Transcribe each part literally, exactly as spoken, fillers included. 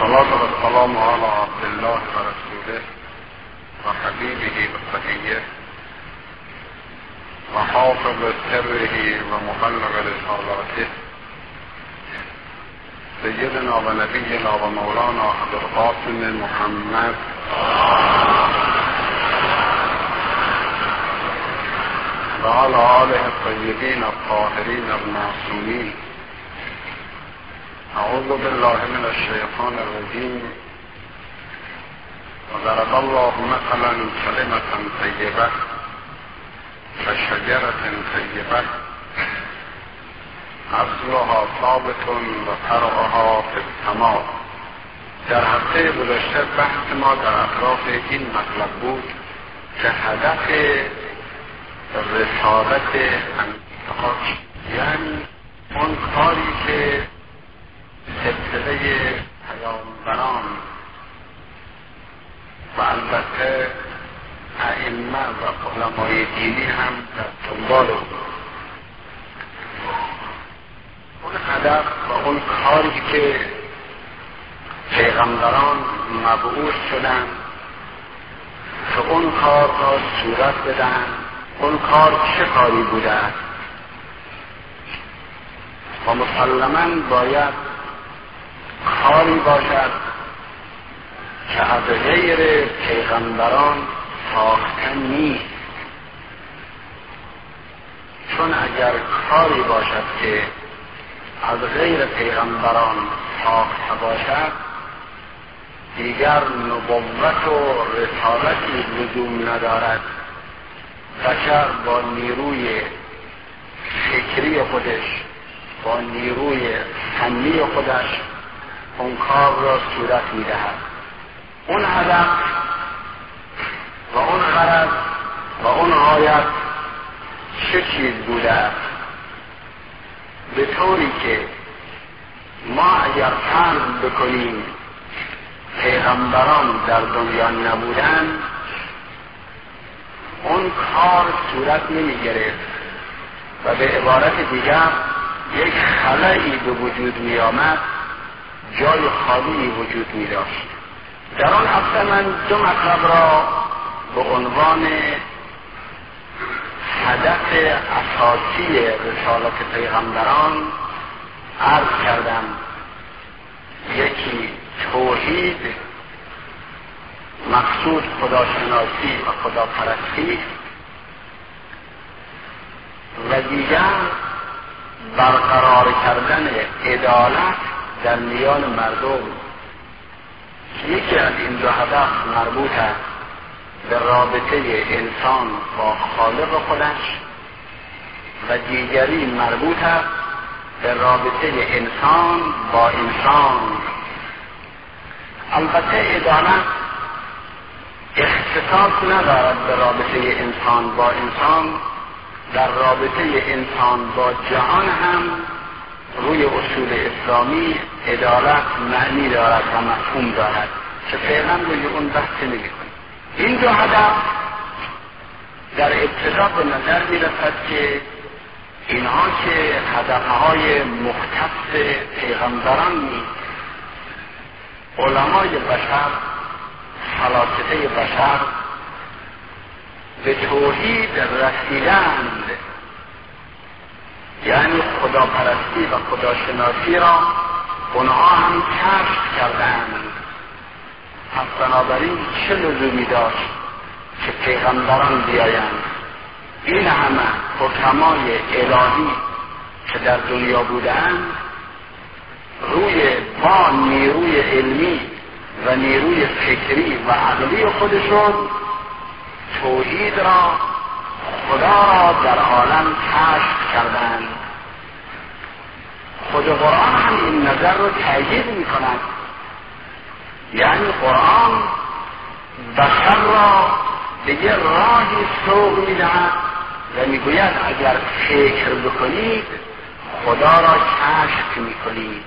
الصلاة والسلام على عبد الله ورسوله وحبيبه وصفيه وحافظ سره ومبلغ رسالاته سيدنا ونبينا ومولانا أبي القاسم محمد وعلى آله الطيبين الطاهرين المعصومين. أعوذ بالله من الشيطان الرجيم. وضرب الله مثلا كلمة طيبة كشجرة طيبة اصلها ثابت وفرعها في السماء. در هفته گذشته بحث ما در اطراف این مطلب بود که هدف رسالت انتخاب یعنی اون کاری که سلسله پیامبران و البته ائمه و علمای دینی هم در دنبال بود. اون هدف و اون کاری که پیغمبران مبعوث شدن که اون کار را صورت بدن، اون کار چه کاری بوده است و مسلماً باید کاری باشد که از غیر پیغمبران ساخته نیست، چون اگر کاری باشد که از غیر پیغمبران ساخته باشد دیگر نبوت و رسالتی لزوم ندارد. بشر با نیروی فکری خودش، با نیروی فنی خودش اون کار را صورت میدهد. اون هدف و اون غرض و اون غایت چه چیز بوده است؟ به طوری که ما اگر فرض بکنیم پیغمبران در دنیا نبودن اون کار صورت نمی گرفت و به عبارت دیگر یک خلایی به وجود می آمد، جای خالی وجود می داشت. در آن هفته من دو مطلب را به عنوان هدف اساسی رسالت پیغمبران عرض کردم. یکی توحید، مقصود خداشناسی و خداپرستی، و دیگر برقرار کردن عدالت در میان مردم. یکی از این دو هدف مربوط است به رابطه انسان با خالق خودش و دیگری مربوط است به رابطه انسان با انسان. البته عدالت اختصاص ندارد به رابطه انسان با انسان، در رابطه انسان با جهان هم روی اصول اسلامی عدالت معنی دارد و مفهوم دارد که فعلا روی اون بحث نمی کنیم. این دو هدف در ابتدا به نظر می رسد که اینها که هدفهای مختص پیغمبران نیست، علمای بشر، فلاسفه بشر به توحید رسیدند، یعنی خداپرستی و خداشناسی را اونها هم کشف کردند. پس بنابراین چه لزومی داشت که پیغمبران بیایند؟ این همه حکمای الهی که در دنیا بودند روی با نیروی علمی و نیروی فکری و عقلی خودشون توحید را، خدا را در عالم کشف کردند. خود قرآن هم این نظر رو تأیید می کند. یعنی قرآن بشر را به یه راهی سوق می دهد و می گوید اگر فکر بکنید خدا را کشف می کنید.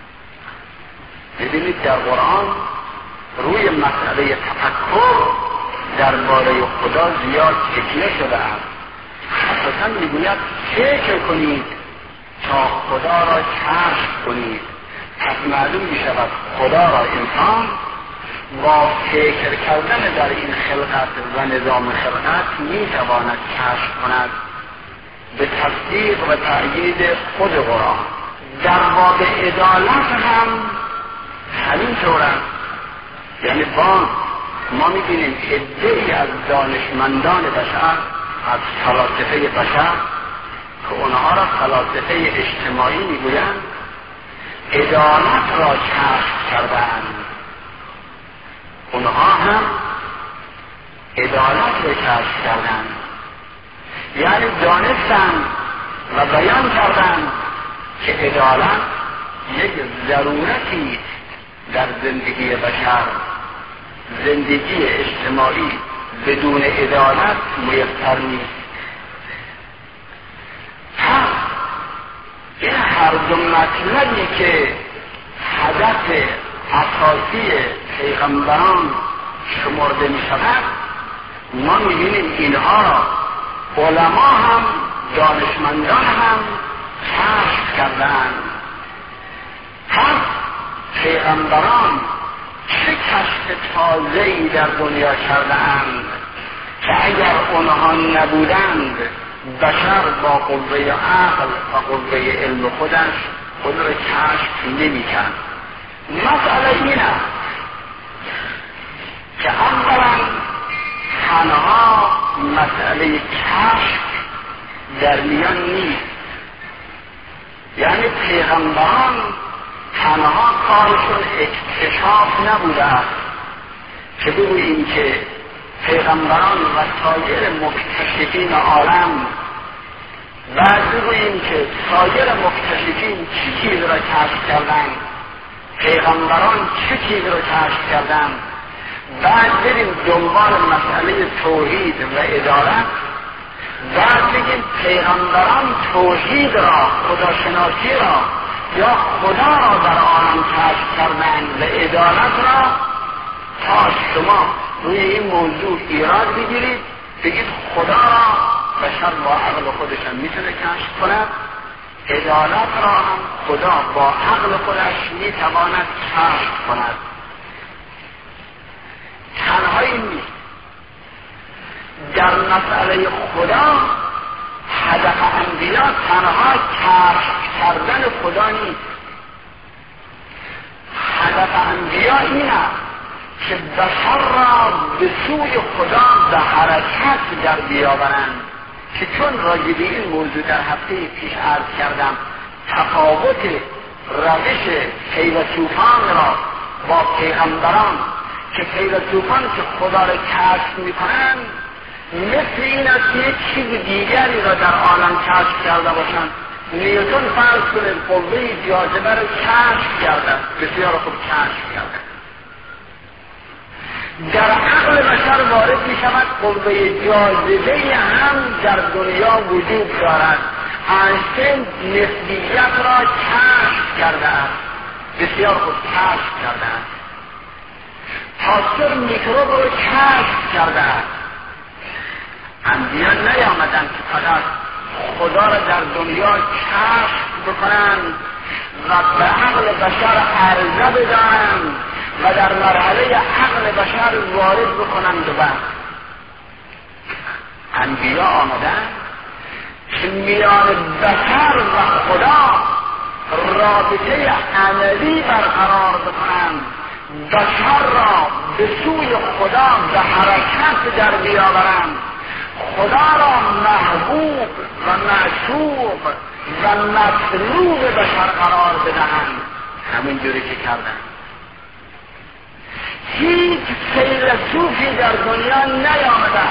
ببینید در قرآن روی مسئله تفکر درباره خدا زیاد تکیه شده است. اساساً میگوید فکر کنید تا خدا را کشف کنید، پس معلوم می شود خدا را انسان با فکر کردن در این خلقت و نظام خلقت می تواند کشف کند به تصدیق و تأیید خود قرآن. در باب عدالت هم همین طور است. یعنی با ما می بینیم عده‌ای از دانشمندان بشر، از فلاسفه بشر که اونها را فلاسفه اجتماعی می گویند، عدالت را کشف کردند. اونها هم عدالت را کشف کردند، یعنی دانستند و بیان کردند که عدالت یک ضرورتی در زندگی بشر. زندگی اجتماعی بدون عدالت میسر نیست. پس این هر دو مطلبی که هدف اساسی پیغمبران شمرده می شود، ما می بینیم اینها را علما هم دانشمندان هم کشف کردند. پس پیغمبران چه کشف تازه‌ای در دنیا کردند که اگر اونها نبودند بشر با قوه عقل و قوه علم خودش خود را کشف نمی‌کرد. مسئله این است که اولا تنها مسئله کشف در میان نیست. یعنی پیغمبران تنها کارشون اکتشاف نبوده است که بگوییم که پیغمبران و سایر مکتشفین عالم بعد بگوییم که سایر مکتشفین چه چیز را کشف کردند، پیغمبران چه چیز را کشف کردند، بعد بریم دنبال مسئله توحید و عدالت، بعد بگیم پیغمبران توحید را، خداشناسی را یا خدا را در عالم کشف کردند و عدالت را. تا شما روی این موضوع ایراد بگیرید بگید خدا را بشر با عقل خودش هم میتونه کشف کند، عدالت را هم خدا با عقل خودش میتواند کشف کند. تنها این نیست. در مسئله خدا هدف انبیا تنها کشف کردن خدا نیست. هدف انبیا این است که بشر را به سوی خدا به حرکت در بیاورند، که چون راجع به این موضوع در هفته پیش عرض کردم تفاوت روش فیلسوفان را با پیغمبران، که فیلسوفان که خدا را کشف میکنند مثل این است که یک چیز دیگری را در عالم کشف کرده باشند. نیوتن فرض کنید قوه جاذبه را کشف کرده، بسیار خوب کشف کرده. در عقل بشر وارد می شود قوه جاذبه هم در دنیا وجود دارد. اینشتین نسبیت را کشف کرده است، بسیار خوب کشف کرده است. پاستور میکروب را کشف کرده است. انبیا نیامدند که فقط خدا را در دنیا کشف بکنند و به عقل بشر عرضه بدانند و در مرحله عقل بشر وارد بکنند و بعد انبیا آمدند که میان بشر و خدا رابطه عملی برقرار بکنند، بشر را به سوی خدا به حرکت در بیاورند، خدا را محبوب و معشوق و مطلوب بشر قرار بدهند. همین جوری که کردند. هیچ فیلسوفی در دنیا نیامده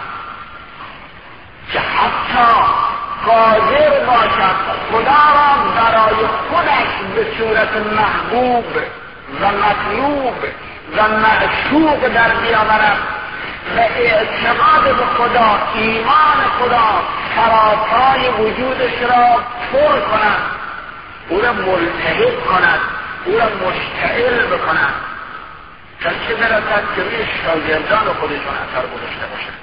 که حتی قادر باشد خدا را برای خودش به صورت محبوب و مطلوب و معشوق در بیاورد و اعتقاد به خدا، ایمان خدا سراپای وجودش را پر کند، او را ملتهب کند، او را مشتعل بکند، تا چه برسد که روی شاگردان خودشان اثر گذاشته باشد.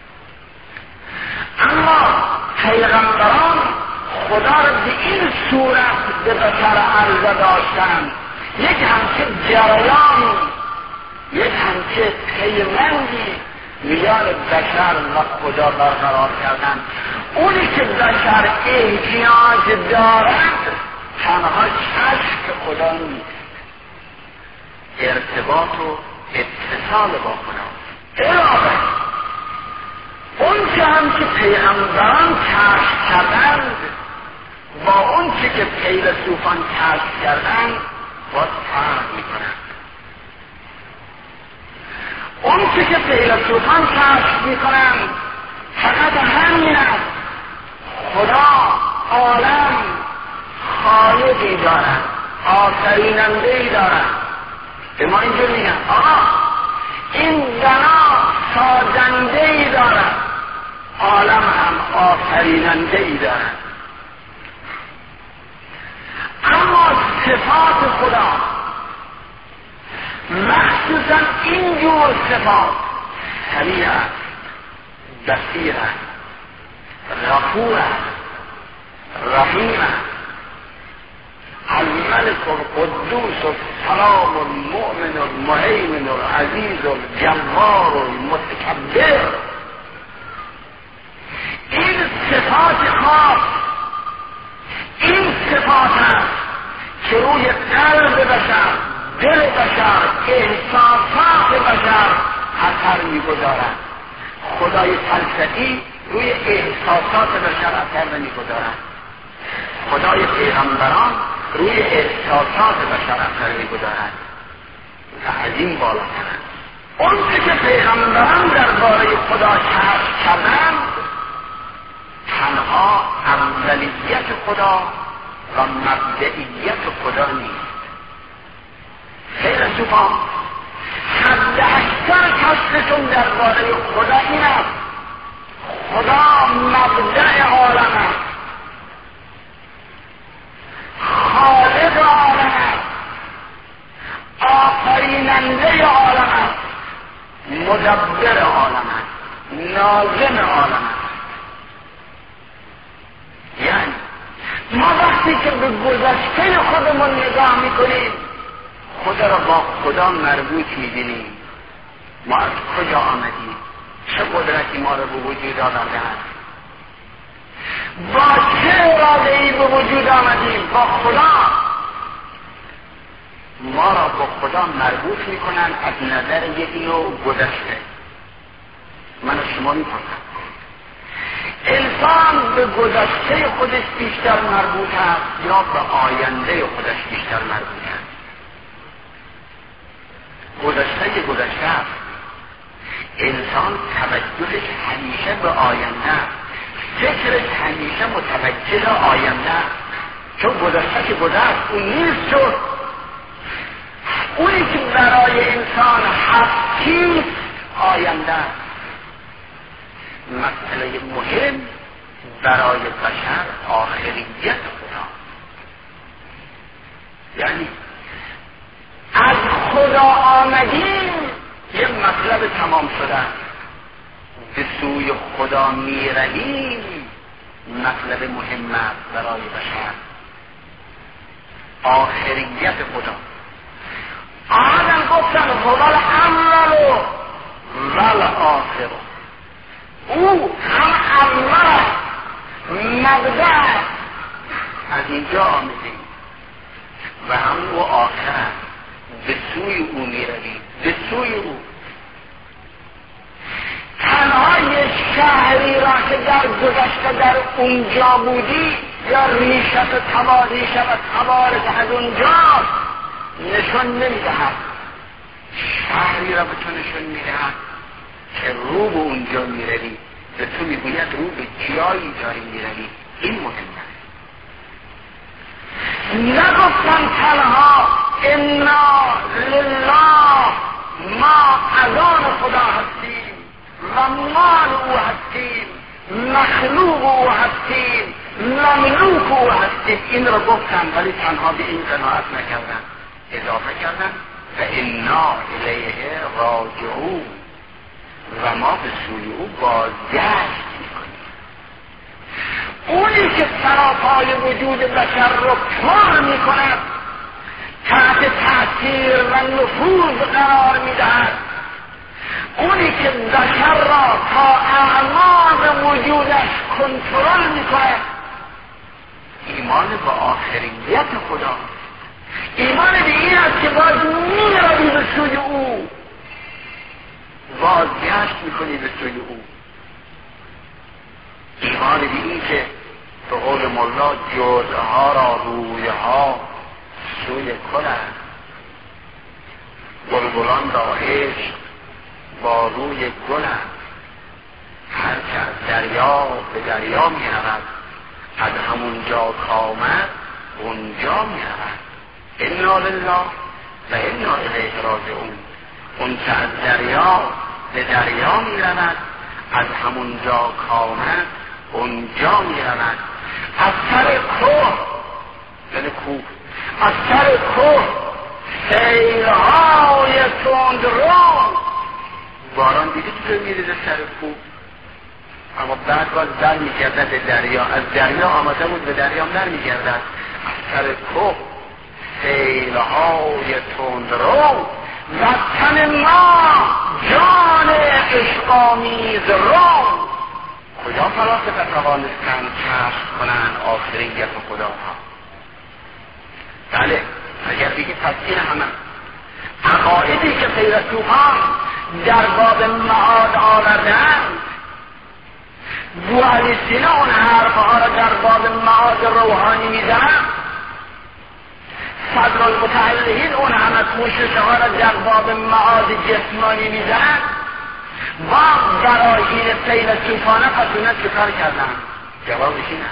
اما پیغمبران خدا را به این صورت به بشر عرضه داشتند یک همچه جریانی، یک همچه پیوندی میان بشر و خدا برقرار کردن. اونی که بشر احتیاج دارد تنها کشف خدا نیست، ارتباط و اتصال با خدا. علاوه اون که هم که پیغمبران کشف کردند با اون چه که فیلسوفان کشف کردند باز فرق میکنند. اون چه که فیلسوفان کشف میکنند فقط همین است، خدا عالم خالقی دارد، آفریننده‌ای دارد. به ما اینجور میگن آقا این بنا سازنده‌ای دارد، عالم هم آفریننده‌ای دارد. اما صفات خدا مخصوصا این جور صفات سمیع است، بصیر است، غفور است، رحیم است، الملك القدوس السلام المؤمن المهيمن العزيز الجبار المتكبر. این صفات خاص، این صفات هست که روی قلب بشر، دل بشر، احساسات بشر اثر میگذارد. خدای فلسفی روی احساسات بشر اثر نمیگذارد، خدای پیغمبران روی احساسات بشر اثر میگذارد و از این بالاتر. اون که پیغمبران درباره خدا کشف کردند تنها اولیت خدا و مبدئیت خدا نیست. فیلسوفان حد اکثر کشفشون درباره خدا این است، خدا مبدأ عالم است، خالق عالم است، آفریننده عالم است، مدبر عالم است، ناظم عالم است. یعنی ما وقتی که به گذشته خودمون نگاه میکنیم خدا را با خدا مربوط میبینیم. ما از کجا آمدیم؟ چه قدرتی ما را به وجود آورده است؟ با چه اراده‌ای به وجود آمدیم؟ با خدا. ما را با خدا مربوط میکنن از نظر یک نوع گذشته. من شما میپرسم انسان به گذشته خودش بیشتر مربوط است یا به آینده خودش بیشتر مربوط است؟ گذشته گذشته است. انسان توجهش همیشه به آینده است، فکرش همیشه متوجه آینده است، چون گذشته که گذشت اون نیست شد. اونی که برای انسان هستی آینده است. مسئله مهم برای بشر آخریت خدا، یعنی از خدا آمدیم یه مطلب تمام شده، به سوی خدا میرویم مطلب مهم است برای بشر، آخریت خدا. آدم گفتن خدا الاول و الاخر، او هم اول مبدأ از اینجا آمدیم و هم او آخر، به سوی او میرویم، به سوی او. تنها یک شهری را که در گذشته در اونجا بودی یا ریشت تبار ریشت تبارک از اونجاست نشان نمیدهد. شهری را به تو نشان میدهد که رو به اونجا میروی، به تو میگوید رو به جایی داری میروی. این مهمه. نگفتن تنها انا لله ما اذان خدا هستیم و مال او هستیم، مخلوق او هستیم، مملوک او هستیم. این را گفتن ولی تنها به این قناعت نکردن، اضافه کردن و انا الیه راجعون و ما به سوی او بازگشت میکنیم. اونی که سراپای وجود بشر رو پر میکند تحت تاثیر و نفوذ قرار میدهد، اونی که بشر را تا اعماق وجودش کنترل میکنه، ایمان به آخریت خدا، ایمان به این است که باز میروی به سوی او، بازگشت میکنی به سوی او. ایمان به این که به قول مولا جزءها را رویها سوی کنند، بلبلان را عشق با روی گلند، هر که از دریا به دریا می رود، از همونجا کامد اونجا می رود. انا لله و انا الیه راجعون. اون که از دریا به دریا می رود، از همونجا کامد اونجا می رود. از سر کوه، یعنی کوه، از سر کوه سیلهای تند رو، باران دیدی که میریزه سر کوه، اما بعد باز در میگردد به دریا، از دریا آمده بود به دریا در میگردد. از سر کوه سیلهای تند رو، وطن ما جان عشق‌آمیز رو. کجا فلاسفه توانستند کشف کنند آخریت خداها؟ بله، اگر دیگه پس این همه عقایدی که فیلسوفان در باب معاد آوردند، بوعلی سینا اون حرفها را در باب معاد روحانی میزنند، صدر المتعلهین اون همه کوششها را در باب معاد جسمانی میزنند. با براهین فیلسوفانه پس اونا چکار کردن؟ جوابش اینه،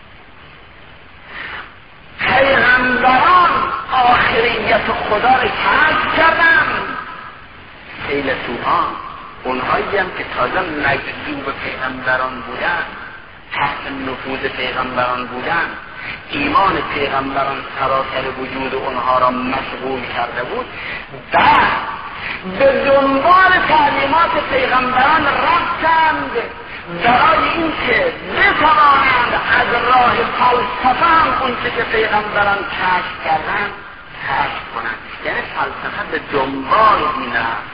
پیغمبران آخریت خدا را کشف کردن. فیلسوفان اونهایی هم که تازه مجذوب پیغمبران بودن، تحت نفوذ پیغمبران بودن، ایمان پیغمبران سراسر وجود اونها را مشغول کرده بود، بعد به دنبال تعلیمات پیغمبران رفتند برای اینکه بتوانند از راه فلسفه هم اون که پیغمبران کشف کردند کشف کنند. یعنی فلسفه به دنبال دین رفت،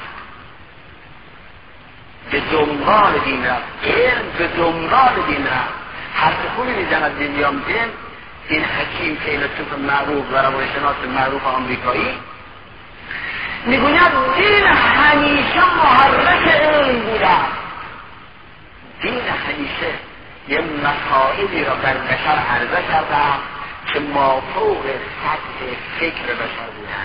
به دنبال دین رفت، علم به دنبال دین رفت. حرف خوبی میزند ویلیام جیمز، این حکیم فیلسوف معروف و روانشناس معروف آمریکایی، میگوید دین همیشه محرک علم بوده. دین همیشه یه مسائلی را بر بشر عرضه کرده که مافوق سطح فکر بشر بوده.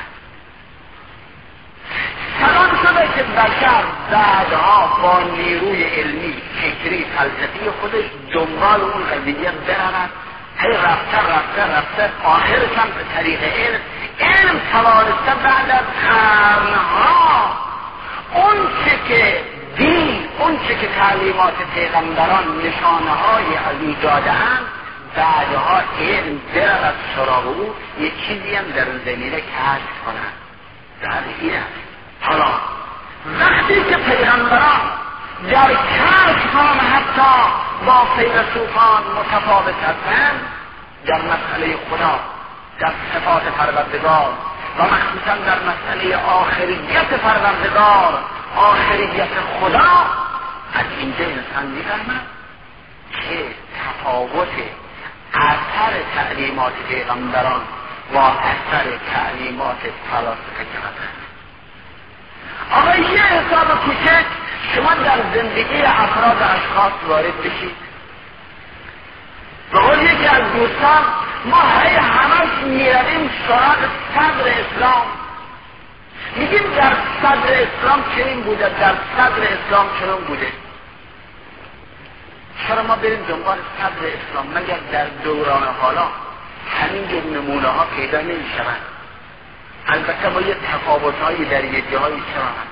سلام شده که بشر بعدها با نیروی علمی، فکری، فلسفی خودش دنبال اون قضیه برود، هی رفته رفته رفته آخرش هم به طریق علم علم توانسته بعد از قرنها اون چه که دین، اون چه که تعلیمات پیغمبران نشانه های از او داده‌اند، بعدها علم برود سراغ او یک چیزی هم در اون زمینه کشف کنند. در این حالا وقتی که پیغمبران در کشف هم حتی با فیلسوفان متفاوت هستند، در مسئله خدا، در صفات پروردگار و مخصوصا در مسئله آخریت پروردگار، آخریت خدا، از اینجا انسان می‌فهمد که تفاوت اثر تعلیمات پیغمبران و اثر تعلیمات فلاسفه کرده. آقا یه حساب کوچک شما در زندگی افراد اشخاص وارد بشید. به قول یکی از دوستان، ما هی همش میرویم سراغ صدر اسلام، میگیم در صدر اسلام چنین بوده، در صدر اسلام چنین بوده. چرا ما بریم دنبال صدر اسلام مگر در دوران حالا همین جور نمونه ها پیدا نمی شوند؟ البته با یه تفاوت هایی در یه جایی شوند.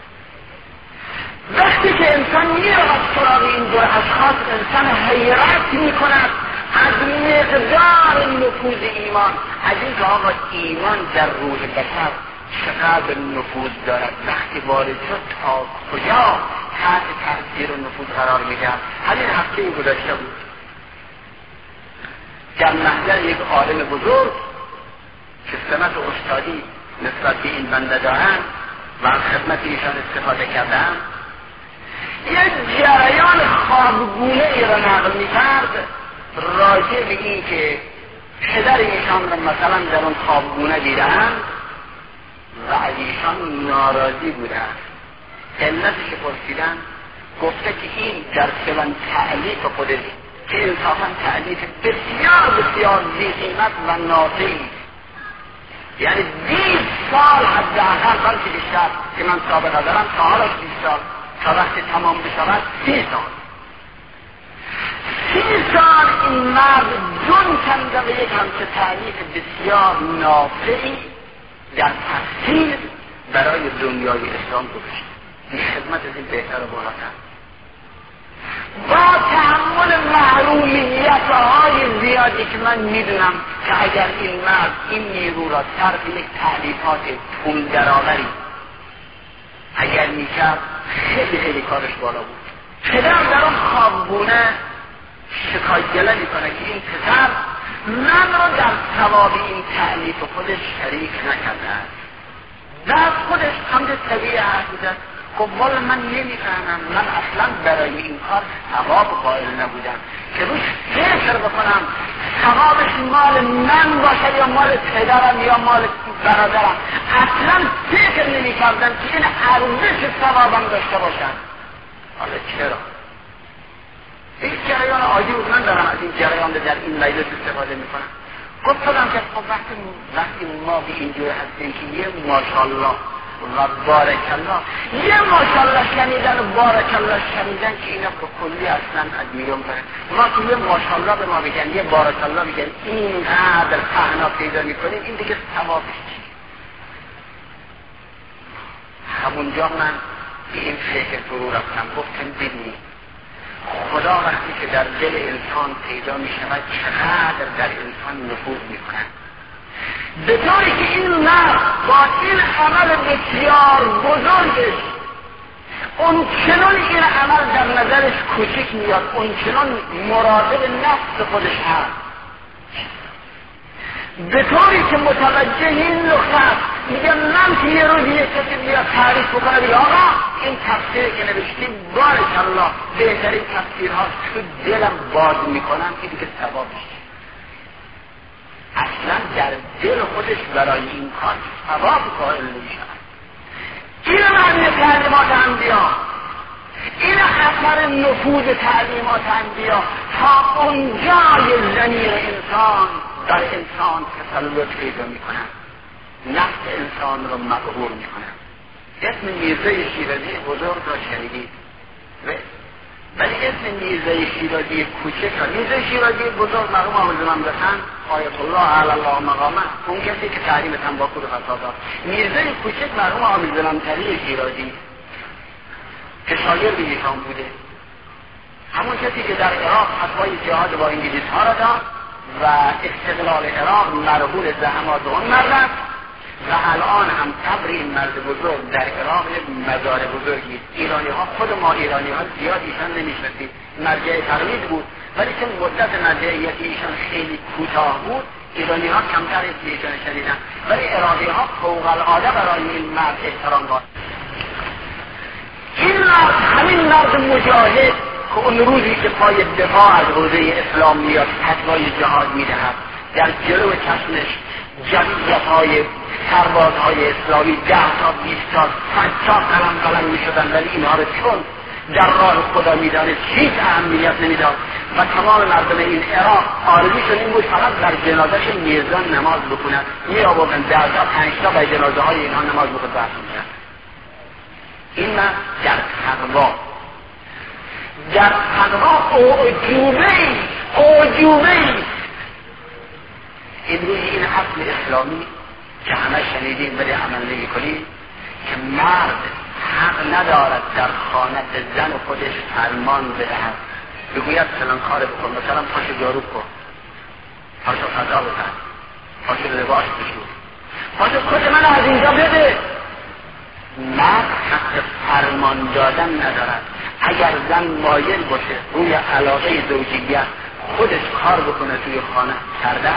وقتی که انسان میرود سراغ این دور اشخاص، انسان حیرت میکند از مقدار نفوذ ایمان، از این که آقا ایمان در روح بشر چقدر نفوذ دارد. وقتی وارد شد تا کجا تحت تاثیر و نفوذ قرار میگرد. همین هفته این گذشته بود در محضر یک عالم بزرگ که سمت و استادی نسبت به این بنده دارن و از خدمت ایشان استفاده کردن، یک جریان خوابگونه ای را نقل می کرد راجع به این که پدر ایشان را مثلا در اون خوابگونه دیدن و از ایشان ناراضی بودن. علتش پرسیدن، گفته که این در فلان تألیف خودش که انصافا تألیف بسیار بسیار بی قیمت و نافعی، یعنی بیست سال حداقل بلکه بیشتر که من سابقه دارم تا حالا بیست سال تا وقتی تمام بشود سی سال سی سال این مرد جون کنده و یک همچه تألیف بسیار نافعی در تفسیر برای دنیای اسلام گذاشت. این خدمت از این بهتر و بالاتر. با تحمل محرومیت های زیادی که من میدونم که اگر این مرد این نیرو را صرف یک تألیفات پول درآوری اگر میکرد خیلی خیلی کارش بالا بود. پدر در اون خوابگونه شکایت گله میکنه که این پسر من رو در ثواب این تألیف خودش شریک نکرده است. در خودش حمد طبیعه حرف میزد، خب والا من نمیفهمم، من اصلا برای این کار ثواب قائل نبودم که روش فکر بکنم ثوابش مال من باشه یا مال پدرم یا مال برادرم. اصلا فکر نمیکردم که این ارزش ثوابم داشته باشن. حالا چرا؟ این جریان عادی بود، من دارم از این جریان در این مجلس استفاده میکنم. گفتم که خب وقتی وقتی ما به اینجور هستیم که یه ماشاءالله و بارکالله، یه ماشاءالله شنیدن و بارکالله شنیدن که اینا به کلی اصلا از میون بره. ما که یه ماشاءالله به ما بگن یه بارکالله بگن اینقدر پهنا پیدا میکنیم، این دیگه ثوابش چی؟ همونجا من به این فکر فرو رفتم، گفتم ببینید خدا وقتی که در دل انسان پیدا می شود چقدر در انسان نفوذ می کند، به طوری که این مرد با این عمل بسیار بزرگش اون چنان این عمل در نظرش کوچک میاد، اون چنان مراقب نفس خودش هست، به طوری که متوجه این نقطه میگم من که یه روزی یک کسی بیاد تعریف بکنه بگه آقا این تفسیر که نوشتیم بارکالله بهترین تفسیرهاست، تو دلم باز میکنم که دیگه ثوابش اصلا در دل خودش برای این کار ثواب قائل نمیشود. این معنی تعلیمات انبیا، این اثر نفوذ تعلیمات انبیا تا اونجای ضمیر انسان در انسان تسلط پیدا میکنن، نفس انسان رو مقهور میکنن. اسم میرزای شیرازی بزرگ را شنیدید، ولی اسم میرزای شیرازی کوچک را، میرزای شیرازی بزرگ مرحوم آموزمان بخند آیت الله علی الله مقامه، اون کسی که تحریم تنباکو رو فساد داد. میرزای کوچک مرحوم آموزمان تری شیرازی که شاگرد ایشان بوده، همون کسی که در عراق فتوای جهاد با انگلیس ها را داد و استقلال عراق مرهون زحمات اون مرد و الان هم قبر این مرد بزرگ در عراق یک مزار بزرگی. ایرانی ها، خود ما ایرانی ها زیاد ایشان نمیشناسیم، مرجع تقلید بود، ولی چون مدت مرجعیت ایشان خیلی کوتاه بود ایرانی ها کمتر ایشان شنیدن، ولی عراقی ها فوق العاده برای این مرد احترام قائل. این مرد همین مرد مجاهد که اون روزی که پای دفاع از حوزه اسلام میاد فتوای جهاد میدهد، در جلو چشمش جمعیت های سربازهای اسلامی ده تا بیست تا صد تا قلم قلم میشدن، ولی اینها رو چون در راه خدا میدانست هیچ اهمیت نمیداد و تمام مردم این عراق آرزوشون این بود فقط در جنازش میزان نماز بکنند، می آوردن ده تا پنج تا به جنازه های اینها نماز بخود بحث میکرد. این مرد در تقوا در تقوا اعجوبه اعجوبه این روی این حفل اسلامی که همه شنیدیم ولی عمل نمی کنیم که مرد حق ندارد در خانه زن خودش فرمان بدهد، بگوید فلان کار بکن، مثلا پاشو جارو کن، پاشو فضا بزن، پاشو لباس بشور، پاشو کت من از اینجا بده. مرد حق فرمان دادن ندارد. اگر زن مایل باشه روی علاقه زوجیت خودش کار بکنه توی خانه کرده است،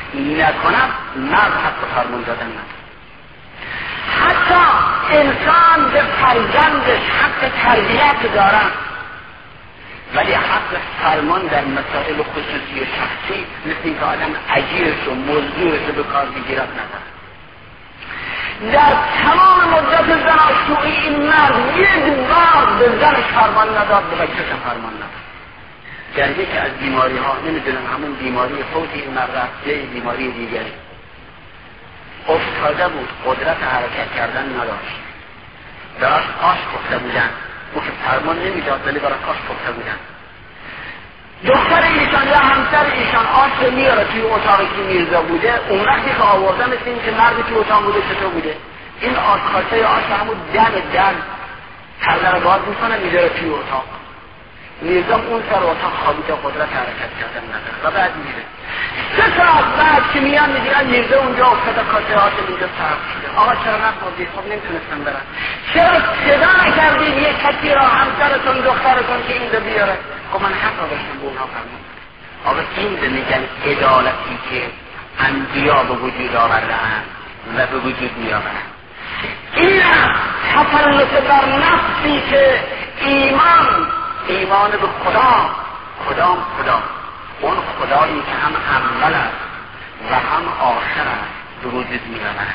نکند مرد حق فرمان دادن ندارد. حتی انسان به فرزندش حق تربیت دارد، ولی حق فرمان در مسائل خصوصی و شخصی مثل اینکه آدم اجیرش و مزدورش رو به کار بگیرد ندارد. در تمام مدت زناشویی این مرد یک بار به زنش فرمان نداد، به بچه‌ش فرمان نداد. در یکی از بیماری ها، نمیدونم همون بیماری فوت این مرد رفت یا بیماری دیگری، افتاده بود، قدرت حرکت کردن نداشت، براش آش پخته بودن، او که فرمان نمیداد ولی براش آش پخته بودن. دختر ایشان یا همسر ایشان آش میاره توی اتاقی که میرزا بوده، اون وقتی که آورده مثل این که مردی توی اتاق بوده چطور بوده؟ این آش کاسه آش همون دم دم پرده رو باز میکنه میذاره توی اتاق. میرزا اون سر اتاق خوابیده، قدرت حرکت کردن نداره و بعد میره. سه ساعت بعد که میان میگیرن میرزا اونجا افتاده، کاسه آش اینجا سرد شده. آقا چرا نخوردید؟ خب نمیتونستم برم. چرا صدا نکردید یک کسی را، همسرتون دخترتون که اینجا بیاره؟ خب من حق را داشتم به اونها فرمون. آقا این به میگن عدالتی که انبیا به وجود آورده‌اند و به وجود میآورند. این تسلط بر نفسی که ایمان ایمان به خدا، کدام خدا؟ اون خدایی که هم اول است و هم آخر است به وجود میآورد.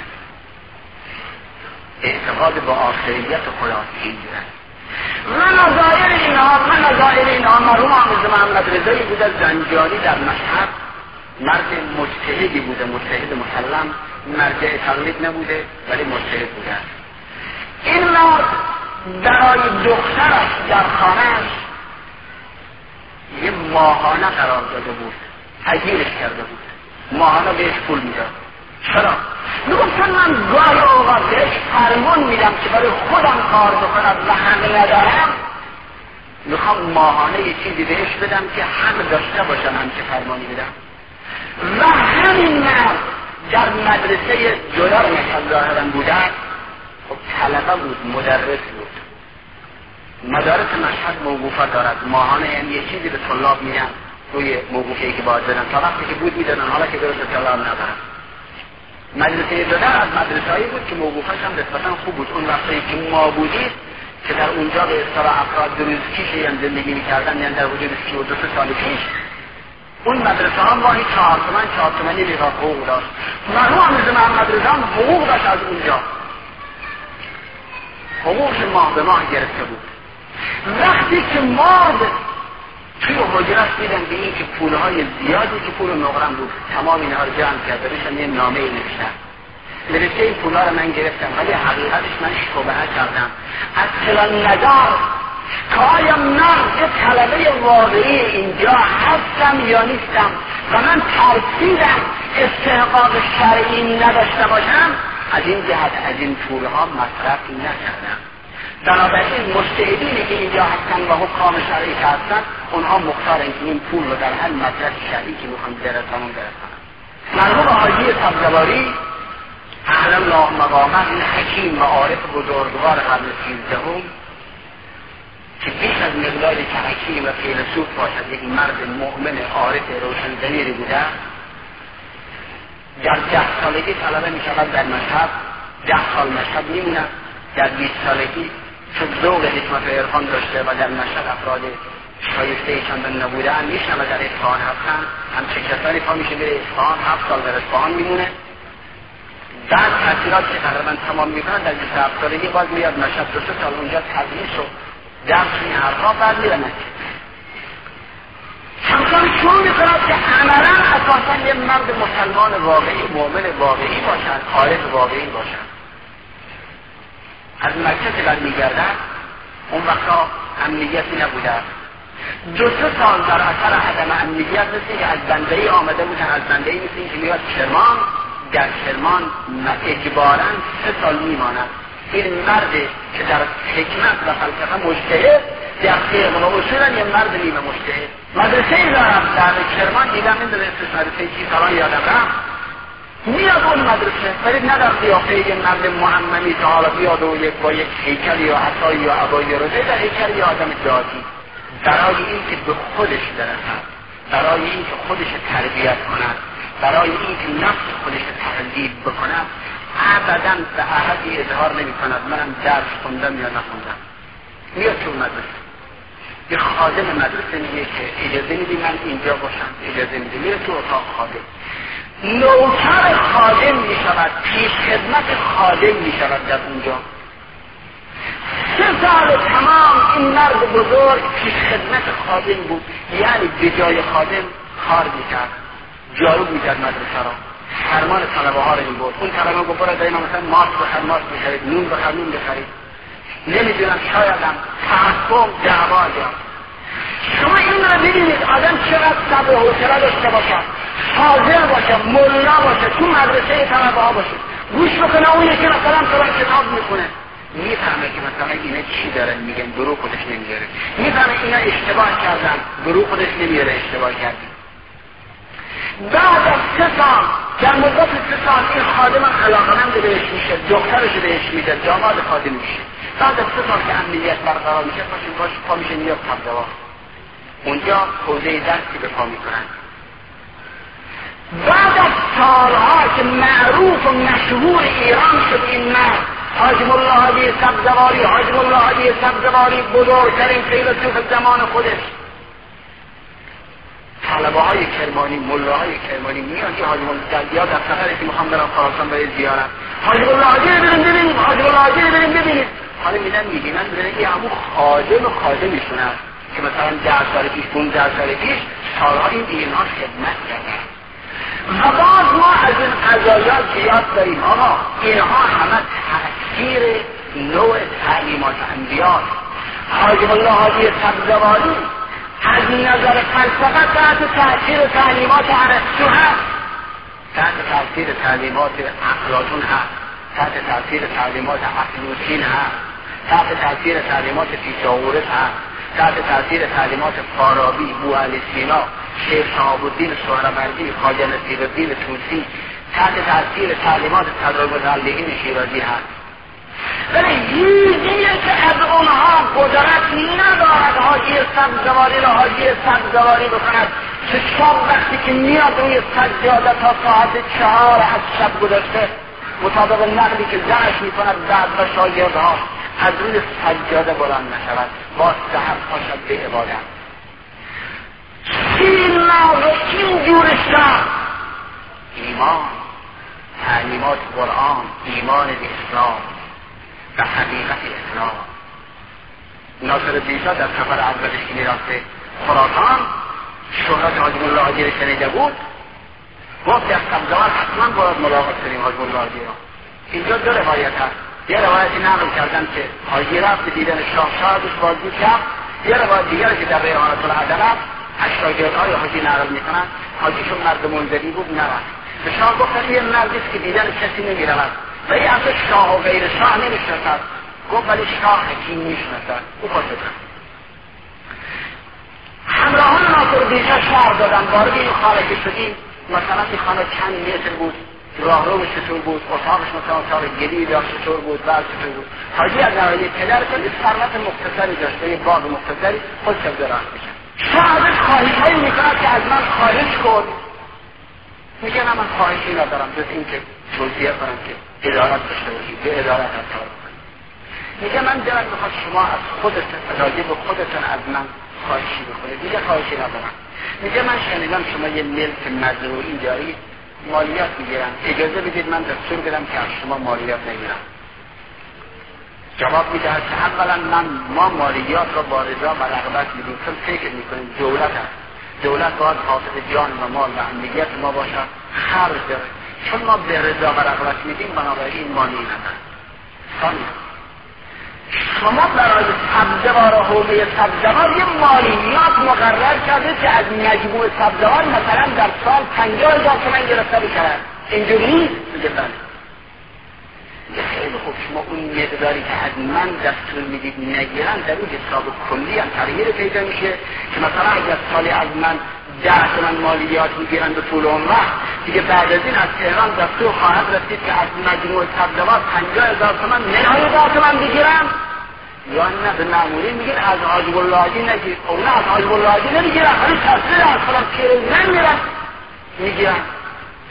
اعتقاد به آخریت خدا اینجوری است. من نظایر اینها من نظایر اینها مرحوم آموز محمد رضایی بوده زنجانی در مشهد، مرد مجتهدی بوده، مجتهد مسلم، مرجع تقلید نبوده ولی مجتهد بوده. این مرد برای دخترش در خانهش یه ماهانه قرار داده بود، اجیرش کرده بود، ماهانه بهش پول میداد. چرا؟ میگفتن من گاهی اوقات بهش فرمون میدم که برای خودم کار بکند و حق ندارم، میخوام ماهانه یه چیزی بهش بدم که حق داشته باشم هم که فرمانی بدم. و همین مرد در مدرسه دلار مثل ظاهرا بودن، خب طلبه بود، مدرس بود. مدارس مشهد موقوفه دارد، ماهانه هم یه چیزی به طلاب میدن روی موقوفه‌ای که باید بدن، تا وقتی که بود میدادن، حالا که درست طلاب ندارن. مدرسه دلار از مدرسه‌ای بود که موقوفش هم نسبتا خوب بود. اون وقتی که ما بودید که در اونجا به اصطلاح افراد روزکیشی هم زندگی میکردن، یعنی در حدود سی و دو سال پیش، اون مدرسه ها ماهی چهار تومن چهار تومنی لیوان حقوق داشت. مرحوم آموز محمد رضا حقوق داشت از اونجا، حقوقش ماه به ماه گرفته بود. وقتی که مرد توی حجرت دیدن به این که پولهای زیادی که پول نقرم بود، تمام اینها رو جمع کرده بشن یه نامه نوشتن، نوشته این پولها رو من گرفتم ولی حقیقتش من شبهه کردم از فلان ندار که آیا من یه طلبه واقعی اینجا هستم یا نیستم و من ترسیدم استحقاق شرعی نداشته باشم، از این جهت از این پولها مصرف نکردم. بنابراین مجتهدینی که اینجا هستن و حکام شرعی که هستن، اونها مختارن که این پول رو در هر مدرسه شرعی که میخوان برسانن برسانن. مرحوم حاجی سبزواری اعلم الله مقامه، این حکیم و عارف بزرگوار قرن سیزدهم که بیش از مقداری که حکیم و فیلسوف باشد، یک مرد مؤمن عارف روشنضمیری بوده، در ده سالگی طلبه میشود در مشهد، ده سال مشهد میمونه، در بیست سالگی چون ذوق حکمت و عرفان داشته و در مشهد افراد شایسته ایشان نبوده هم میشن و در اصفهان هستن، همچه کسانی پا میشه بره اصفهان، هفت سال در اصفهان میمونه. بعد تحصیلات که تقریبا تمام میکنن در بیست هفت سالگی باز میاد مشهد، دو سه سال اونجا تدریس و درس این حرفا، بعد میره مسجد. همچنان شروع میکنند که عملا اساسا یه مرد مسلمان واقعی، مؤمن واقعی باشن، عارف واقعی باشن. از مکه که برمیگردن اون وقتا امنیتی نبوده، دو سه سال در اثر عدم امنیت مثل که از بندهی آمده بودن، از بندهی مثل که میاد کرمان، در کرمان اجبارا سه سال میماند. این مرد که در حکمت و فلسفه مجتهد، در فقه و اصولا یه مرد نیمه مجتهد. مدرسه ای دارم در کرمان، دیدم این درسته مدرسه چی سالان یادم رفت، میاد اون مدرسه ولی نه در قیافه یه مرد معممی که حالا بیاد و یک با یک هیکل یا عصای یا عبای روزه، در هیکل یا آدم ذاتی، برای این که به خودش برسد، برای این که خودش تربیت کند، برای اینکه نفس خودش تحلیل بکنم ابدا به احدی اظهار نمی کند منم درس خوندم یا نخوندم. میاد تو مدرسه یه خادم مدرسه میگه که اجازه میدی من اینجا باشم، اجازه میدی، میره تو اتاق خادم، نوکر خادم میشود، پیش خدمت خادم میشود در اونجا. سه سال تمام این مرد بزرگ پیش خدمت خادم بود، یعنی به جای خادم کار میکرد، جارو میکرد مدرسه را، فرمان طلبه ها رو میبرد. اون طلبه ها گفت دایما مثلا ماست بخر ماست بخرید، نون بخر نون بخرید، نمیدونم شاید هم تحکم دعوا جا. شما این رو ببینید آدم چقدر صبر و حوصله داشته باشه، حاضر باشه، ملا باشه، تو مدرسه طلبه ها باشه، گوش بکنه اون یکی مثلا تو کتاب میکنه، میفهمه که مثلا اینا چی دارن میگن، برو خودش نمیاره، میفهمه اینا اشتباه کردن، برو خودش نمیاره اشتباه کردن. بعد از سه سال، در مدت سه سال این خادم علاقمند بهش میشه، دخترش بهش میده، داماد خادم میشه. بعد از سه سال که امنیت برقرار میشه پاشون باش پا میشه میاد تبدوا، اونجا حوزه درسی به پا میکنن. بعد از سالها که معروف و مشهور ایران شد این مرد، حاجی ملا حاجی سبزواری، حاجی ملا حاجی سبزواری بزرگترین فیلسوف زمان خودش. طلبه های کرمانی، ملا های کرمانی میان که حاجی ملا یا در سفری که میخوام برم خراسان برای زیارت، حاجی ملا حاجی رو بریم ببینیم، حاجی ملا حاجی رو بریم ببینیم. حالا میدن میبینن میدن که همون خادم و خادمیشون هست که مثلا ده سال پیش، پونزده سال پیش سالها این دینها خدمت کردن. و باز ما از این قضایات زیاد داریم. آقا اینها همه تأثیر نوع تعلیمات انبیاء. حاجی ملا حاجی سبزواری از نظر فلسفه تحت تأثیر تعلیمات ارسطو هست، تحت تأثیر تعلیمات افلاطون هست، تحت تأثیر تعلیمات افلاطون هست، تحت تأثیر تعلیمات فیثاغورس هست، تحت تأثیر تعلیمات فارابی، بوعلی سینا، شیخ شهاب الدین سهروردی، خواجه نصیرالدین طوسی، تحت تأثیر تعلیمات تدارک‌المتعلقین شیرازی هست. ولی هیچیه که از اونها قدرت ندارد حاجی سبزواری را حاجی سبزواری بکند که شب وقتی که میاد روی سجاده تا ساعت چهار از شب گذشته مطابق نقلی که زنش میکند بعد و شاگردها از روی سجاده بلند نشود، با سحر باشد به عبادت. این نوع این جورشتر ایمان، تعلیمات قرآن، ایمان به اسلام و حقیقت اسلام. ناصرالدین شاه در سفر اولش که میرفته خراسان شهرت حاجی ملا حاجی رو شنیده بود، گفت در سبزوار حتما باید ملاقات کنیم حاجی ملا حاجی را. اینجا دو روایت هست، یه روایتی نقل کردن که حاجی رفت دیدن شاه، شاهدش بازگو کرد. یه روایت دیگر که در ریحانة العدلة از شاگردهای حاجی نقل میکنن حاجی چون مرد منزلی بود نرفت. به شاه گفتن یه مردیست که دیدن کسی نمیرود و این اصلا شاه و غیر شاه نمیشناسد. گفت ولی شاه حکیم میشناسد. او پاسد همراهان ناصرالدین شاه شهر دادن. وارد این خانه که شدیم، مثلا این خانه چند متر بود، راهروش چطور بود، اتاقش مثلا اتاق گلی داشت چطور بود، بعد چطور بود. حاجی از نوعی پدرشون یه ثروت مختصری داشته، یه باغ مختصری، خود سبزه راه میشن. شاه ازش خواهشهایی میکند که از من خواهش کن. میگه نه من خواهشی ندارم جز این که توصیه کنم که ادارت داشته باشید، به ادارت اطاعت کنید. میگه من دلم میخواد شما از خودتون راجع به خودتون از من خواهشی بکنید. میگه خواهشی ندارم. میگه من شنیدم شما یه ملک مزروعی دارید، مالیات میگیرن، اجازه بدید من دستور بدم که از شما مالیات نگیرم. جواب میده که اولا من ما مالیات را با رضا و رغبت میدیم، چون فکر میکنیم دولت هست، دولت باید حافظ جان و مال و امنیت ما باشد، خرج داره، چون ما به رضا و رغبت میدیم بنابراین مالی ندارد. ثانیا شما برای سبزوار و حوزه سبزوار یه مالیات مقرر کرده که از مجموع سبزوار مثلا در سال پنجاه هزار تومان گرفته بشود. اینجوری نیست. میگه بله. میگه خیلی خوب، شما اون مقداری که از من دستور میدید نگیرن در اون حساب کلی هم تغییر پیدا میشه که مثلا اگر سالی از من ده تومن مالیات میگیرن به طول عمر، دیگه بعد از این از تهران دستور خواهد رسید که از مجموع سبزوار پنجاه هزار تومان منهای هزار تومان بگیرن، یا نه به معمولی میگن از حاجی اللاهی نگیر، او نه از حاجی اللاهی نمیگیرن، خیلی تصویر از خلال پیرزن میرن میگیرن.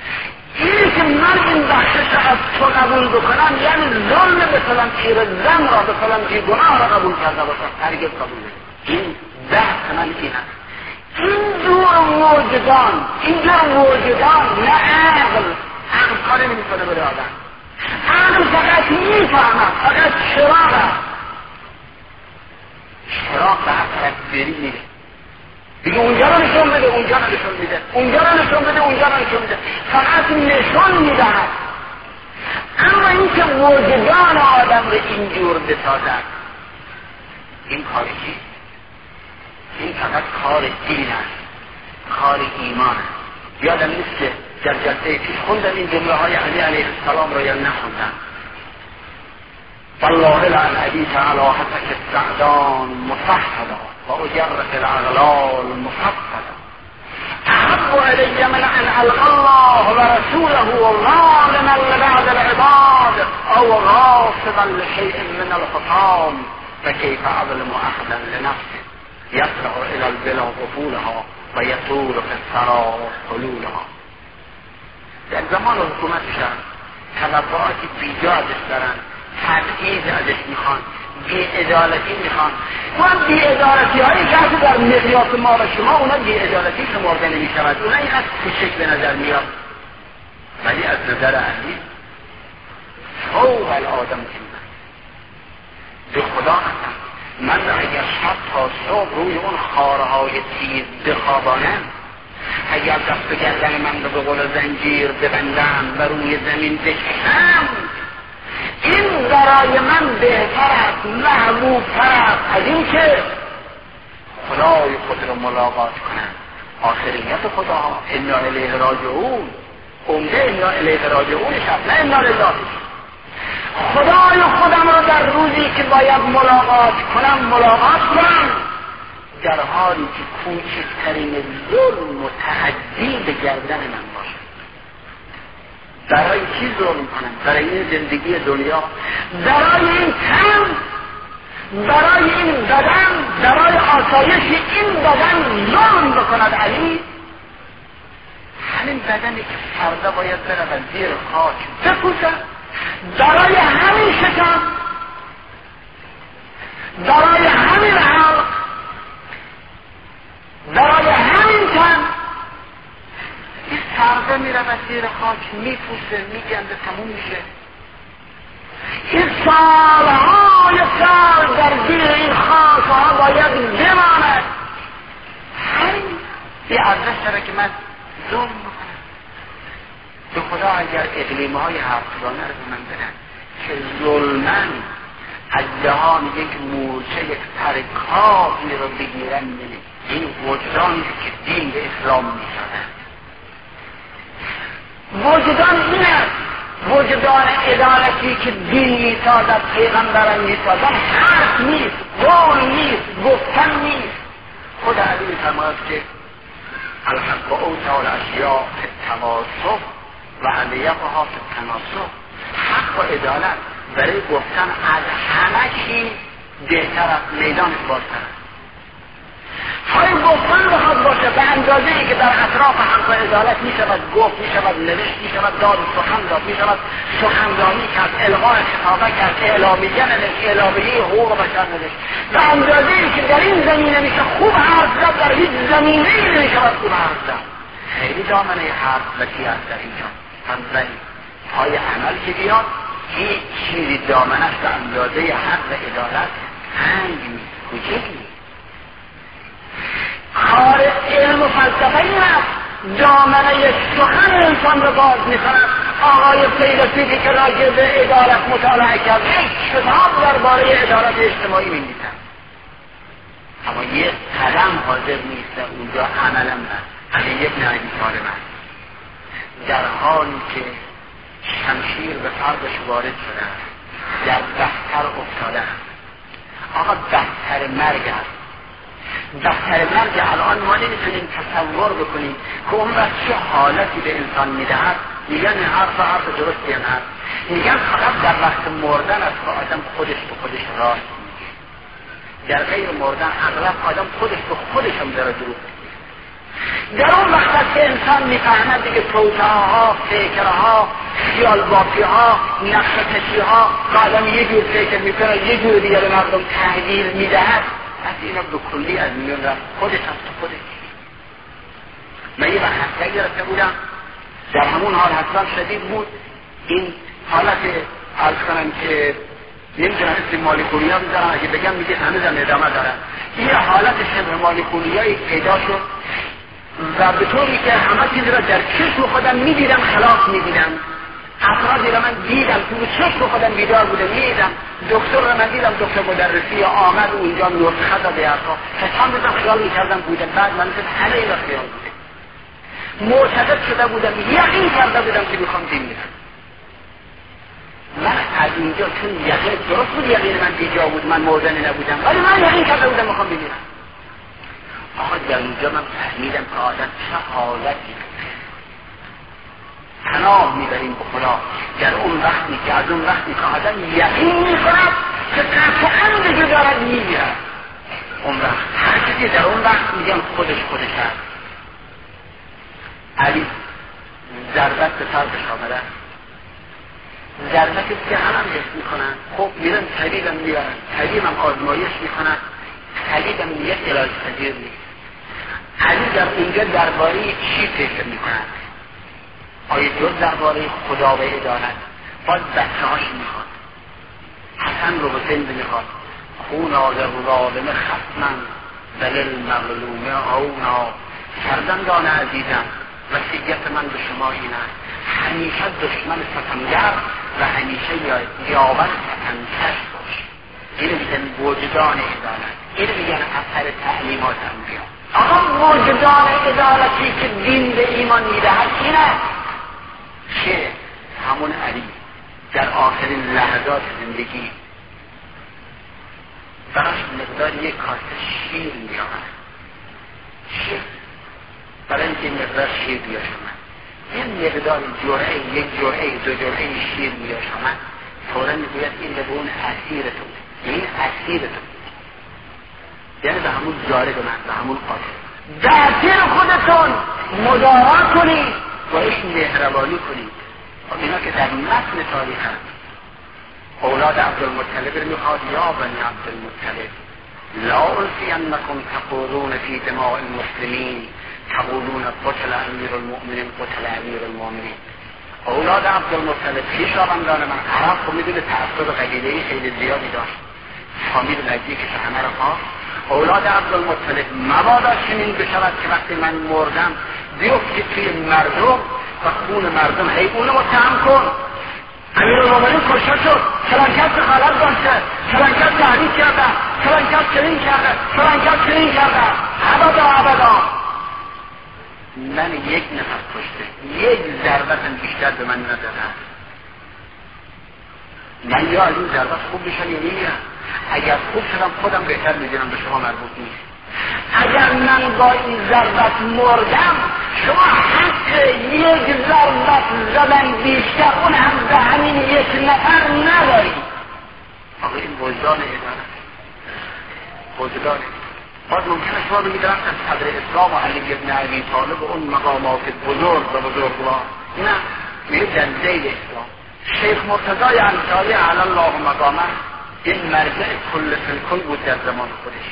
اینی که من این بخشش از تو قبول بکنم یعنی ظلم مثلا تیر زن را مثلا که گناه را قبول کرده باشم، هرگز قبول نکنم. این بحث من این است. این جور موجودان این جور موجودان نه عقل عقل کاری نمیکنه به آدم. عقل فقط میفهمد، فقط چراغ است. چراغ به هر طرف بری میره، دیگه اونجا رو نشون بده اونجا رو نشون میده اونجا رو نشون بده اونجا رو نشون میده فقط نشون میدهد. اما اینکه وجدان آدم رو اینجور بسازد، این کار چیست؟ این فقط کار دین است، کار ایمان است. یادم نیست که در جلسه پیش خوندم این جمله های علی علیه السلام را یا نخوندم. والله لعنعیت علی حسک السعدان مصحدا و اجرت الاغلال مصفدا احب علی من ان القى الله ورسوله ظالما لبعض العباد او غاصبا لشيء من الحطام فكيف اظلم احدا لنفسه يسرع الى البلا طفولها و یطول في الثرى حلولها. در زمان حکومتشان توقعاتی بیجادش دارن، تبعیض ازش میخوان، بی‌عدالتی میخوان. اون بی‌عدالتی هایی که حتی در مقیاس ما و شما اونا بی‌عدالتی شمرده نمیشود، اونا اینقدر کوچک به نظر میاد، ولی از نظر علی فوق العاده مهمه. به خدا قسم من اگر شب تا صبح روی اون خارهای تیز بخوابانم، اگر دست گردن من رو به قول زنجیر ببندم و روی زمین بکشم، این برای من بهتر است، محبوبتر است از این که خدای خود رو ملاقات کنم. آخریت خدا انا الیه راجعون، عمده انا الیه راجعون شد، نه انا لله. خدای خودم رو در روزی که باید ملاقات کنم ملاقات کنم، در حالی که کوچکترین ظلم و تعدی به گردن من باشد. برای چی ظلم کنم؟ برای این زندگی دنیا، برای این تن، برای این بدن، برای آسایش این بدن ظلم بکند علی؟ همین بدنی که فردا باید برود زیر خاک بپوشد، برای همین شکم، برای همین حلق، برای همین تن این فردا میره و زیر خاک میپوسه، میگنده، تموم میشه. این سالهای سال در زیر این خاک ها باید بماند. همین یه ارزش داره که من ظلم بکنم. به خدا اگر اقلیم های حرفگانه رو من بدن که ظلمن از جهان یک مورچه، یک ترکاهی رو بگیرن، این وجدانی که دین به اسلام میشدن. وجدان این است، وجدان عدالتی که دین میسازد، پیغمبران میسازد، حرف نیست، قول نیست، گفتن نیست. خود علی میفرماید که الحق اوسع الاشیاء فی التواصف و علیقها فی التناسب. حق و عدالت برای گفتن از همه چی بهتر است، میدانش بازتر است. های گفتن بخواد باشه به اندازه ای که در اطراف حق و عدالت می شود گفت، می شود نوشت، می شود داد سخن داد، می شود سخنرانی کرد، القاء خطابه کرد، اعلامیه نوشت، اعلامیه حقوق بشر نوشت. به اندازه ای که در این زمینه میشه خوب حرف زد، در هیچ زمینه ای نمی شود خوب حرف زد. خیلی دامنه حرف وسیع است در اینجا، ولی های عمل که بیاد هیچ چیزی دامنش به اندازه حق و عدالت تنگ نیست، کوچک نیست. کار علم و فلسفه این است، دامنه سخن انسان رو باز می‌کند. آقای فیلسوفی که راجع به عدالت مطالعه کرد یک کتاب درباره عدالت اجتماعی می‌نویسد، اما یک قدم حاضر نیست اونجا عملا علی ابن ابی طالب است، در حالی که شمشیر به فرقش وارد شده است، در بستر افتاده است. آقا بستر مرگ است، بستر مرگ الان ما نمیتونیم تصور بکنیم که اون وقت چه حالتی به انسان میدهد. میگن این حرف حرف درستی هم هست، میگن فقط در وقت مردن است که آدم خودش به خودش راست میگه، در غیر مردن اغلب آدم خودش به خودش هم داره دروغ میگه. در اون وقت است که انسان میفهمد دیگه توطئه‌ها، فکرها، خیال بافی‌ها، نقشه‌کشی‌ها، آدم یه جور فکر میکنه یه جور دیگه به مردم تحویل میدهد، از اینا به کلی از میون رفت. خودت هم تو خودت. من یه وقت حسنه گرفته بودم، در همون حال حسنم شدید بود. این حالت عرض کنم که نمیدونم اسم مالیکولیا میذارم، اگه بگم میگه هنوز هم ادامه دارم. یه حالت شبه مالیکولیایی پیدا شد و به طوری که همه چیز را در چشم خودم میدیدم، خلاف میدیدم. افرادی را من دیدم تو چشم خودم بیدار بودم میدیدم. دکتر را من دیدم، دکتر مدرسی آمد اونجا نسخه داده ارقا حسام بودم، خیال میکردم بودم. بعد من مثل همه اینا خیال بودم، معتقد شده بودم، یقین کرده بودم که میخوام دین میرم. من از اینجا چون یقین درست بود، یقین من بیجا بود، من موزنی نبودم، ولی من یقین کرده بودم میخوام بمیرم. آقا در اونجا من فهمیدم که آدم چه حالتی پناه میبریم به خدا در اون وقتی که از اون وقتی که آدم یقین میکند که قطعا دیگه دارد میمیرد. اون وقت هر کسی در اون وقت میگم خودش خودش هست. علی ضربت به سرش آمده، ضربتی که هم هم حس میکنن، خب میرن طبیبم میبرن، طبیبم آزمایش میکنن، طبیبم یک علاج پذیر نیست. علی در اینجا درباره چی فکر میکنن؟ آیا جز درباره خدا و عدالت؟ باز بچه هاش میخواد، حسن رو به زنده میخواد، خون آدر ظالم خصمن دلیل مظلومه اونا کردن دانه عزیزم. وصیت من به شما این است همیشه دشمن ستمگر و همیشه یاور ستمکش باش. اینو میگن وجدان عدالت، اینو میگن اثر تعلیمات انبیا. آقا وجدان عدالتی که دین به ایمان میدهد اینه که همون علی در آخرین لحظات زندگی براش مقدار یک کاسه شیر میآورد، شیر برای اینکه مقدار شیر بیاشمد، یه مقدار جرعه، یک جرعه، دو جرعه شیر بیاشمد، فورا میگوید این به اون اسیرتون، این اسیرتون، یعنی به همون جارد من، به همون قاتل در دل خودتون مدارا کنید و ایش مهربانی کنید. و اینا که در متن تاریخ هست. اولاد عبدالمطلب رو میخواد، یا بنی عبدالمطلب لا انسینکم تقولون فی دماء المسلمین تقولون قتل امیر المؤمنین قتل امیر المؤمنین. اولاد عبدالمطلب خویشاوندان من، عرب خب میدونه تعصب قبیله‌ای خیلی زیادی داشت، فامیل نزدیکش همه رو خواست. اولاد عبدالمطلب مبادا چنین بشود که وقتی من مردم بیفتی توی مردم و خون مردم هی اونو متهم کن. امیر المؤمنین کشته شد، فلان کس خلل داشته، فلان کس تحریک کرده، فلان کس چنین کرده، فلان کس چنین کرده. ابدا ابدا من یک نفر کشته، یک ضربتم بیشتر به من ندادن. من یا از این ضربت خوب بشم یا نمیرم. اگر خوب شدم خودم بهتر میدونم، به شما مربوط نیست. اگر من با این ضربت مردم شما حق یک ضربت زدن بیشتر اون هم به همین یک نفر نداری. آقا این وجدان عدالت، وجدان. باز ممکنه شما بگید رفتن صدر اسلام و علی ابن ابی طالب و اون مقامات بزرگ و بزرگوار. نه، میگه در ذیل اسلام شیخ مرتضی انصاری علی الله مقامه این مرجع کل فی الکل بود در زمان خودش.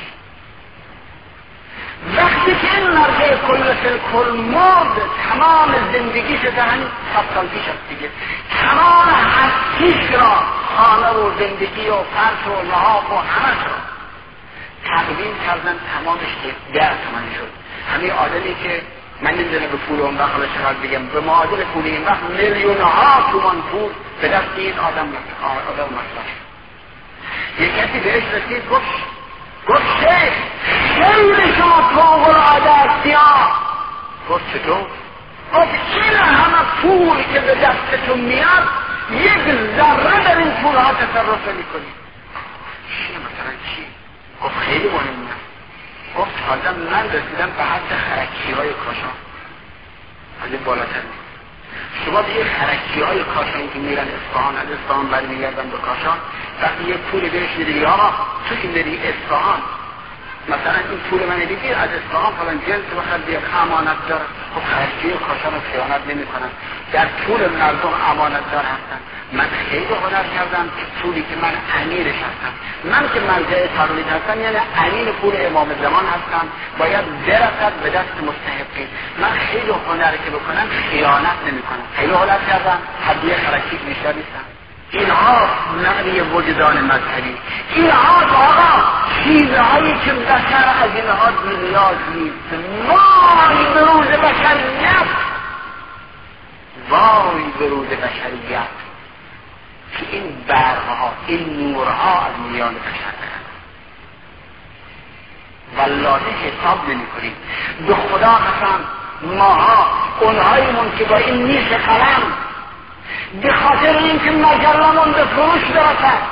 وقتی که این مرجع کل فی الکل مرد، تمام زندگیش در همین صد سال پیش است دیگه، تمام هستیش را، خانه و زندگی و فرش و لحاف و همه را تقدیم کردن، تمامش ده تومن شد. همین آدمی که من نمیدونه به پول اون وقت چقدر بگم، به معادل پول این وقت میلیون ها تومان پول به دست این آدم آدم مصرف. یک کسی بهش رسید گفت گفت شیخ خیلی شما فوق العاده هستی ها. گفت چطور؟ گفت این همه پول که به دستتون میاد یک ذره در این پول ها تصرف نمی‌کنید. چی مثلا چی؟ گفت خیلی مهمه. گفت حالا من رسیدم به حد خرکی های کاشان، از این بالاتر نیست. شما به یه خرکی های کاشان که میرن اصفهان، از اصفهان برمیگردن به کاشان، وقتی یه پولی بهش میدی آقا تو که میری اصفهان مثلا این پول من بگیر از اصفهان فلان جنس بخرد یک امانت دار، خب خرجی و کاشان و خیانت نمی کنن، در پول مردم امانت دار هستن. من خیلی هنر کردم که پولی که من امیرش هستم، من که مرجع تقلید هستم یعنی امیر پول امام زمان هستم، باید برسد به دست مستحقین. من خیلی هنر که بکنم خیانت نمی کنم، خیلی هنر کردم، حدیه خرکی بیشتر نیستم. اینها معنی وجدان مذهبی، اینها آقا چیزهایی که بشر از اینها نیاز نیست. وای به روز بشریت، وای به روز بشریت که این برقها، این نورها از میان بشر برن. والله حساب نمی کنیم. به خدا قسم ماها اونهایمون که با این نیش قلم به خاطر اینکه مجلمون به فروش برسد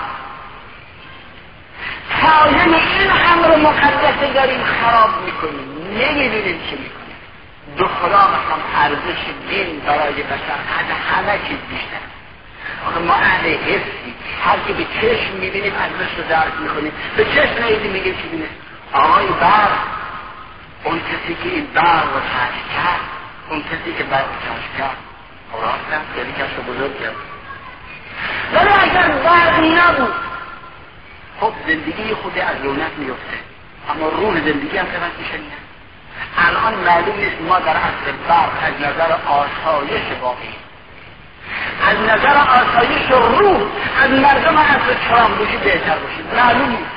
تایم این امر مقدس داریم خراب میکنیم، نمیدونیم چه میکنیم. به خدا قسم ارزش دین برای بشر از همه چیز بیشتر. آخه ما اهل حسی، هر که به چشم میبینیم ارزش رو درک میکنیم، به چشم نیدیم میگیم چی بینه آقای برق، اون کسی که این برق رو کشف کرد، اون کسی که برق کشف کرد راستم خیلی کشف بزرگ کرد. ولی اگر برق نبود خب زندگی خود از رونق میفته، اما روح زندگی هم قیمت میشه. الان معلوم نیست ما در عصر برق از نظر آسایش واقعی، از نظر آسایش روح از مردم عصر چرام باشی بهتر باشید، معلوم نیست.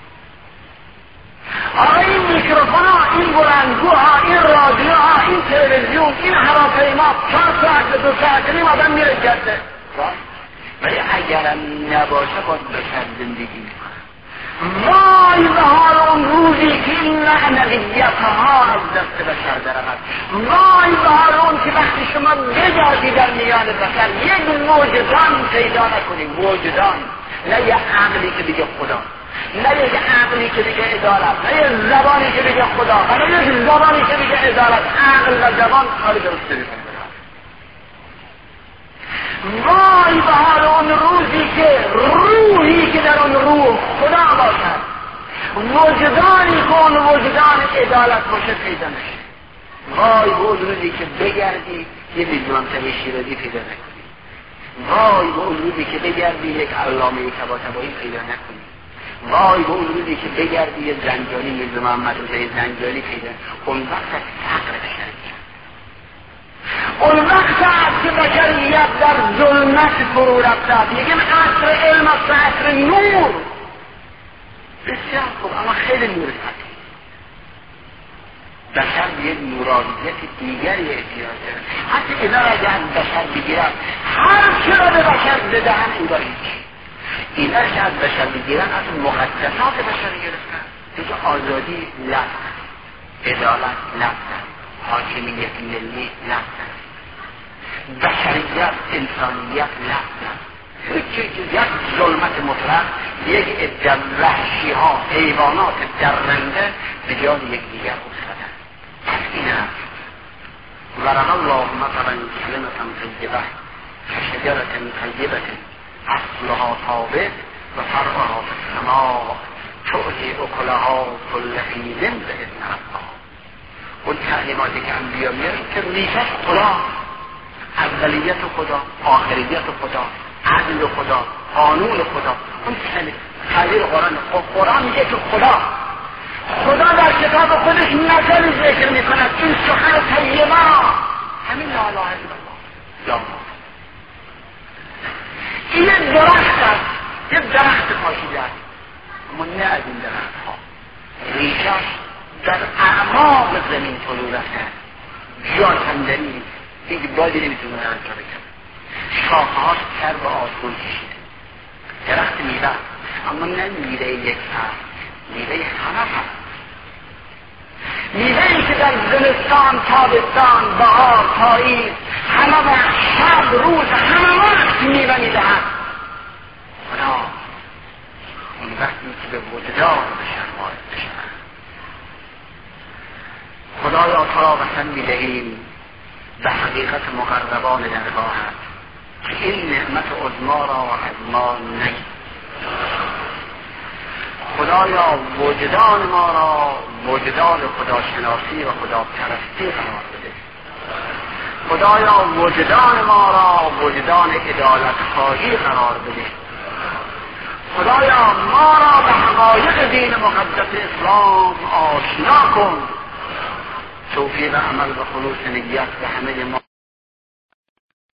آقا این میکروفون ها، این بلندگوها، این رادیوها، این تلویزیون، این هواپیما چهار ساعت دو ساعت نیم آدم میره جده، ولی اگرم نباشه باید بشر زندگی میکنه. وای به حال اون روزی که این معنویت ها از دست بشر درآمد، وای به حال اون که وقتی شما بجازی در میان بشر یک وجدان پیدا نکنیم، وجدان، نه یه عقلی که بگه خدا، نه یک عقلی که بگه عدالت، نه یک زبانی که بگه خدا، نه یک زبانی که بگه عدالت. عقل و زبان کاری درست نمی‌کنه. وای به حال اون روزی که روحی که در اون روح خدا باشد، وجدانی که اون وجدان عدالت باشه پیدا نشه. وای به اون روزی که بگردی یه میلیون تبی شیرازی پیدا نکنی. وای به اون روزی که بگردی یک علامه طباطبایی پیدا نکنی. وای به اون روزی که بگردی یه زنجانی میرزا محمد رضای زنجانی پیدا. اون وقت از فقر بشریت، اون وقت است که بشریت در ظلمت فرو رفته. میگن عصر علم است، عصر نور. بسیار خوب، اما خیلی نور سطحی. بشر به یک نورانیت دیگری احتیاج داره. حتی اینا را اگر بشر بگیرن، هر چه را به بشر بدهن اینا هیچ. اینا که از بشر بگیرن از مقدسات بشر گرفتن، دیگه آزادی لفت، عدالت لفت، حاکمیت ملی لفت، بشریت انسانیت لفت. یک ظلمت مطلق، یک عده وحشی ها، حیوانات درنده به جان یک دیگر افتادن. پس این است ورن الله مثلا کلمة طیبه کشجرة طیبة اصلها ثابت و فرعها فی السماء تؤتی اکلها کل حین باذن ربها. اون تعلیماتی که انبیا میارن که ریشش خدا، اولیت خدا، آخریت خدا، عدل خدا، قانون خدا. اون تعبیر قرآن، قرآن میگه که خدا خدا در کتاب خودش مثل ذکر میکند، این سخن طیبه همین لا اله الا الله یا الله. این درخت است، یه درخت پاشیده است، اما نه از این درخت ها ریشش در اعماق زمین فرو رفته، جان کندنی نیست، دیگه بادی نمیتونه انجام بکنه. شاخهاش سر به آسمان کشیده، درخت میوه، اما نه میوه یک سر، میوه همه هست. میوهی که در زمستان، تابستان، بهار، پاییز، همه وقت، شب، روز، همه وقت میوه میدهد. خدا اون وقتی که به وجدان بشر وارد بشود. خدایا تو را قسم میدهیم به حقیقت مقربان درگاهت که این نعمت عظما را از ما نگیر. خدا خدایا وجدان ما را وجدان خداشناسی و خداپرستی قرار بده. خدایا وجدان ما را وجدان عدالت خواهی قرار بده. خدایا ما را به حقایق دین مقدس اسلام آشنا کن. توفیق عمل و خلوص نیت به همه ما